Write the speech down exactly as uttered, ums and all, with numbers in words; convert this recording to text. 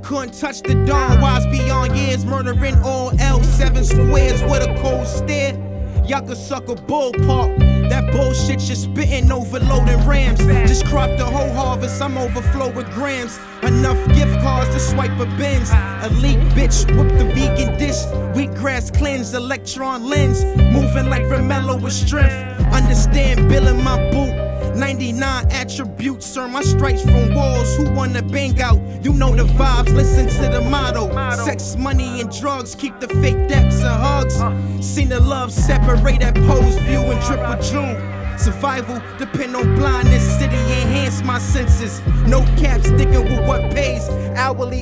couldn't touch the dawn. Wise beyond years, murdering all L seven squares with a cold stare. Y'all could suck a ballpark. That bullshit you're spitting, overloading rams. Just crop the whole harvest, I'm overflow with grams. Enough gift cards to swipe a Benz. Elite bitch, whip the vegan dish. Wheatgrass cleanse, electron lens. Moving like Romello with strength. Understand, billing my boot. ninety-nine attributes, earn my stripes from walls. Who wanna bang out? You know the vibes, listen to the motto. Sex, money, and drugs, keep the fake depths and hugs. Seen the love separate that pose view and triple jewel. Survival depend on blindness, city enhance my senses. No cap, sticking with what pays. Hourly